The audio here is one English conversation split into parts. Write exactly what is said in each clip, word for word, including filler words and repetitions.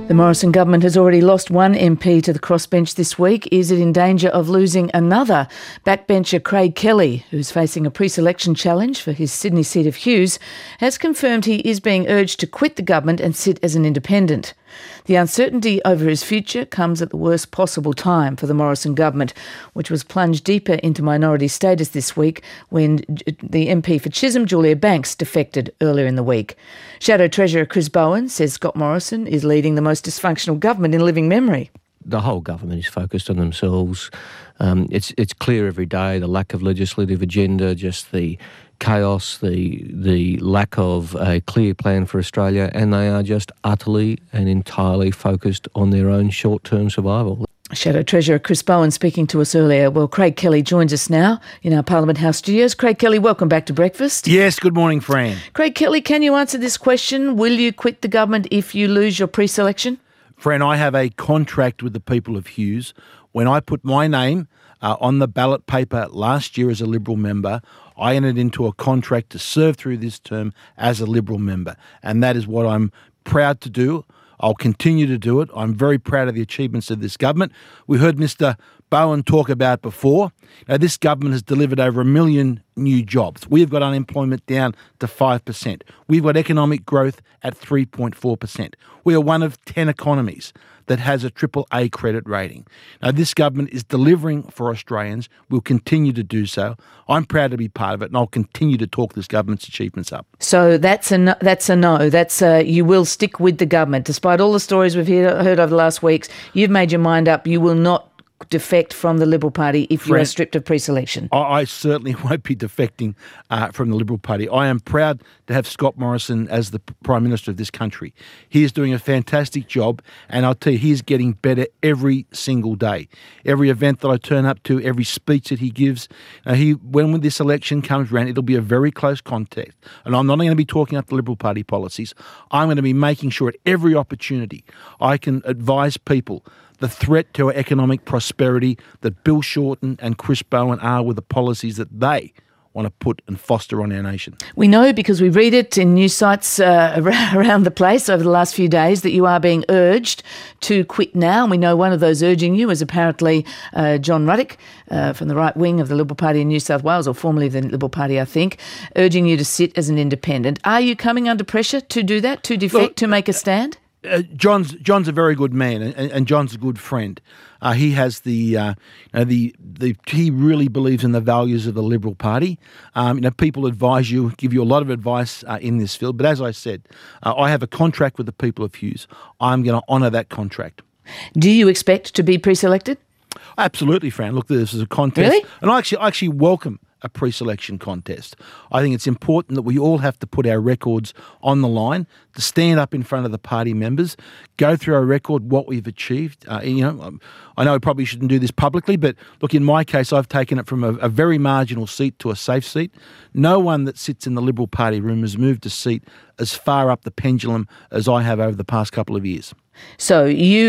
The Morrison government has already lost one M P to the crossbench this week. Is it in danger of losing another? Backbencher Craig Kelly, who's facing a pre-selection challenge for his Sydney seat of Hughes, has confirmed he is being urged to quit the government and sit as an independent. The uncertainty over his future comes at the worst possible time for the Morrison government, which was plunged deeper into minority status this week when the M P for Chisholm, Julia Banks, defected earlier in the week. Shadow Treasurer Chris Bowen says Scott Morrison is leading the most dysfunctional government in living memory. The whole government is focused on themselves. Um, it's it's clear every day, the lack of legislative agenda, just the chaos, the the lack of a clear plan for Australia, and they are just utterly and entirely focused on their own short-term survival. Shadow Treasurer Chris Bowen speaking to us earlier. Well, Craig Kelly joins us now in our Parliament House studios. Craig Kelly, welcome back to breakfast. Yes, good morning, Fran. Craig Kelly, can you answer this question? Will you quit the government if you lose your pre-selection? Fran, I have a contract with the people of Hughes. When I put my name uh, on the ballot paper last year as a Liberal member, I entered into a contract to serve through this term as a Liberal member, and that is what I'm proud to do. I'll continue to do it. I'm very proud of the achievements of this government. We heard Mister Bowen talk about before. Now, this government has delivered over a million new jobs. We've got unemployment down to five percent. We've got economic growth at three point four percent. We are one of ten economies that has a triple A credit rating. Now, this government is delivering for Australians. We'll continue to do so. I'm proud to be part of it, and I'll continue to talk this government's achievements up. So that's a no, that's a no. That's a, you will stick with the government. Despite all the stories we've heard, heard over the last weeks, you've made your mind up. You will not defect from the Liberal Party if you are stripped of pre-selection. I, I certainly won't be defecting uh, from the Liberal Party. I am proud to have Scott Morrison as the Prime Minister of this country. He is doing a fantastic job, and I'll tell you, he is getting better every single day. Every event that I turn up to, every speech that he gives, uh, he when this election comes around, it'll be a very close contest. And I'm not going to be talking up the Liberal Party policies. I'm going to be making sure at every opportunity I can advise people the threat to our economic prosperity that Bill Shorten and Chris Bowen are with the policies that they want to put and foster on our nation. We know, because we read it in news sites uh, around the place over the last few days, that you are being urged to quit now. And we know one of those urging you is apparently uh, John Ruddock uh, from the right wing of the Liberal Party in New South Wales, or formerly the Liberal Party, I think, urging you to sit as an independent. Are you coming under pressure to do that, to defect, Look, to make a stand? Uh, John's John's a very good man, and, and John's a good friend. Uh, he has the, uh, you know, the the he really believes in the values of the Liberal Party. Um, you know, people advise you, give you a lot of advice uh, in this field. But as I said, uh, I have a contract with the people of Hughes. I'm going to honour that contract. Do you expect to be pre-selected? Absolutely, Fran. Look, this is a contest, really? and I actually I actually welcome a pre-selection contest. I think it's important that we all have to put our records on the line, to stand up in front of the party members, go through our record, what we've achieved. Uh, you know, I know I probably shouldn't do this publicly, but look, in my case, I've taken it from a, a very marginal seat to a safe seat. No one that sits in the Liberal Party room has moved a seat as far up the pendulum as I have over the past couple of years. So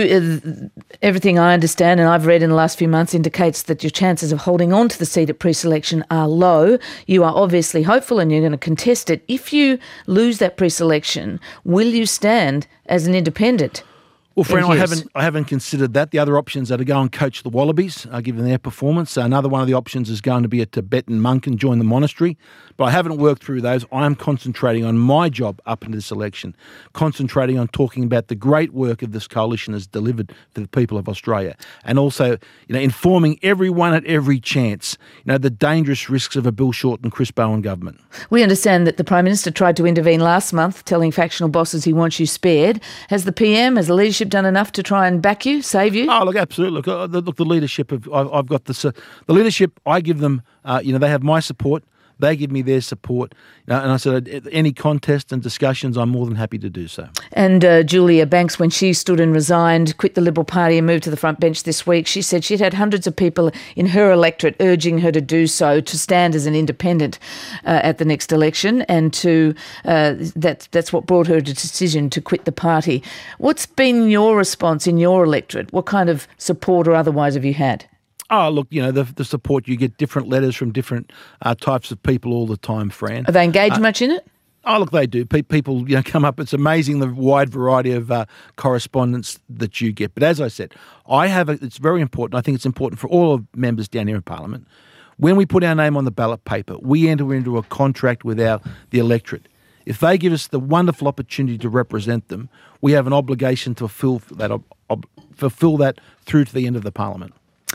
you, everything I understand and I've read in the last few months indicates that your chances of holding on to the seat at pre-selection are low. You are obviously hopeful and you're going to contest it. If you lose that pre-selection, will you stand as an independent? Well, Fran, I haven't I haven't considered that. The other options are to go and coach the Wallabies, uh, given their performance. Uh, another one of the options is going to be a Tibetan monk and join the monastery. But I haven't worked through those. I am concentrating on my job up into this election, concentrating on talking about the great work of this coalition has delivered for the people of Australia, and also, you know, informing everyone at every chance, you know, the dangerous risks of a Bill Shorten, Chris Bowen government. We understand that the Prime Minister tried to intervene last month, telling factional bosses he wants you spared. Has the P M, has the leadership done enough to try and back you, save you? Oh, look, absolutely. Look, uh, the, look, the leadership of I've, I've got this. Uh, the leadership, I give them. Uh, you know, they have my support. They give me their support. Uh, and I said, any contest and discussions, I'm more than happy to do so. And uh, Julia Banks, when she stood and resigned, quit the Liberal Party and moved to the front bench this week, she said she'd had hundreds of people in her electorate urging her to do so, to stand as an independent uh, at the next election, and to uh, that, that's what brought her to the decision to quit the party. What's been your response in your electorate? What kind of support or otherwise have you had? Oh, look, you know, the, the support, you get different letters from different uh, types of people all the time, Fran. Are they engaged uh, much in it? Oh, look, they do. Pe- people, you know, come up. It's amazing the wide variety of uh, correspondence that you get. But as I said, I have. A, it's very important. I think it's important for all of members down here in Parliament. When we put our name on the ballot paper, we enter into a contract with our the electorate. If they give us the wonderful opportunity to represent them, we have an obligation to fulfil that ob- ob- fulfil that through to the end of the Parliament.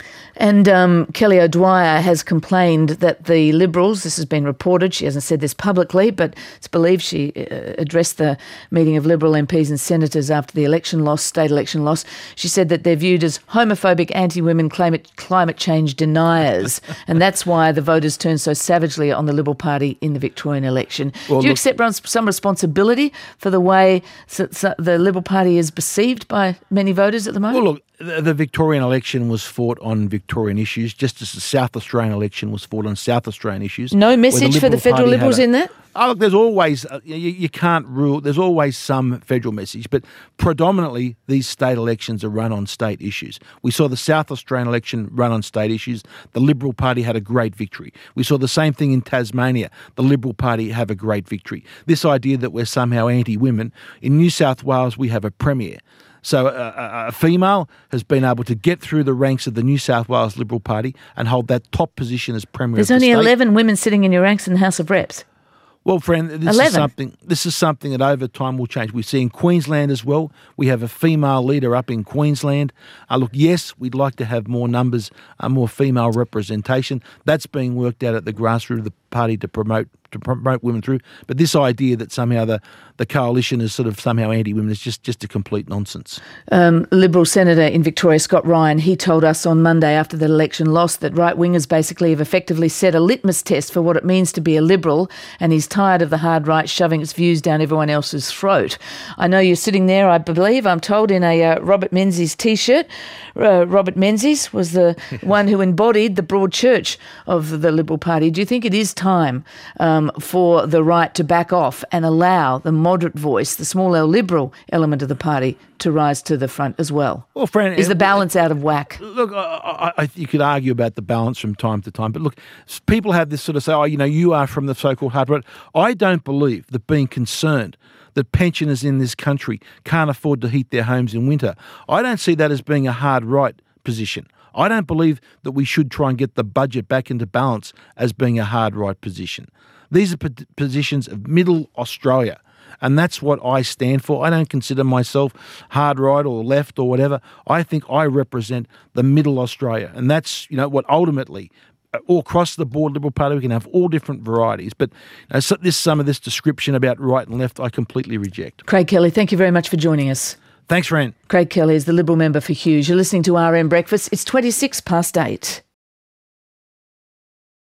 And um, Kelly O'Dwyer has complained that the Liberals, this has been reported, she hasn't said this publicly, but it's believed she uh, addressed the meeting of Liberal M Ps and senators after the election loss, state election loss. She said that they're viewed as homophobic, anti-women, climate, climate change deniers, and that's why the voters turned so savagely on the Liberal Party in the Victorian election. Well, Do you look, accept some responsibility for the way the Liberal Party is perceived by many voters at the moment? Well, look, the, the Victorian election was fought on Victorian issues, just as the South Australian election was fought on South Australian issues. No message the for the federal Party Liberals a, in that? Oh, look, there's always, uh, you, you can't rule, there's always some federal message, but predominantly these state elections are run on state issues. We saw the South Australian election run on state issues. The Liberal Party had a great victory. We saw the same thing in Tasmania. The Liberal Party have a great victory. This idea that we're somehow anti-women, in New South Wales we have a premier. So a, a female has been able to get through the ranks of the New South Wales Liberal Party and hold that top position as premier. There's of the only state. eleven women sitting in your ranks in the House of Reps. Well, friend, this eleven. is something. This is something that over time will change. We see in Queensland as well. We have a female leader up in Queensland. Uh, look, yes, we'd like to have more numbers, uh, more female representation. That's being worked out at the grassroots of the party to promote to promote women through. But this idea that somehow the, the coalition is sort of somehow anti-women is just, just a complete nonsense. Um, Liberal Senator in Victoria, Scott Ryan, he told us on Monday after the election loss that right-wingers basically have effectively set a litmus test for what it means to be a Liberal, and he's tired of the hard right shoving its views down everyone else's throat. I know you're sitting there, I believe, I'm told, in a uh, Robert Menzies T-shirt. Uh, Robert Menzies was the one who embodied the broad church of the Liberal Party. Do you think it is time um, for the right to back off and allow the moderate voice, the small L Liberal element of the party, to rise to the front as well? Well, friend, is the balance out of whack? Look, I, I, you could argue about the balance from time to time, but look, people have this sort of say, oh, you know, you are from the so-called hard right. I don't believe that being concerned that pensioners in this country can't afford to heat their homes in winter, I don't see that as being a hard right position. I don't believe that we should try and get the budget back into balance as being a hard right position. These are p- positions of middle Australia, and that's what I stand for. I don't consider myself hard right or left or whatever. I think I represent the middle Australia, and that's, you know, what ultimately, all across the board, Liberal Party, we can have all different varieties. But you know, so this, some of this description about right and left, I completely reject. Craig Kelly, thank you very much for joining us. Thanks, Fran. Craig Kelly is the Liberal member for Hughes. You're listening to R M Breakfast. It's twenty-six past eight.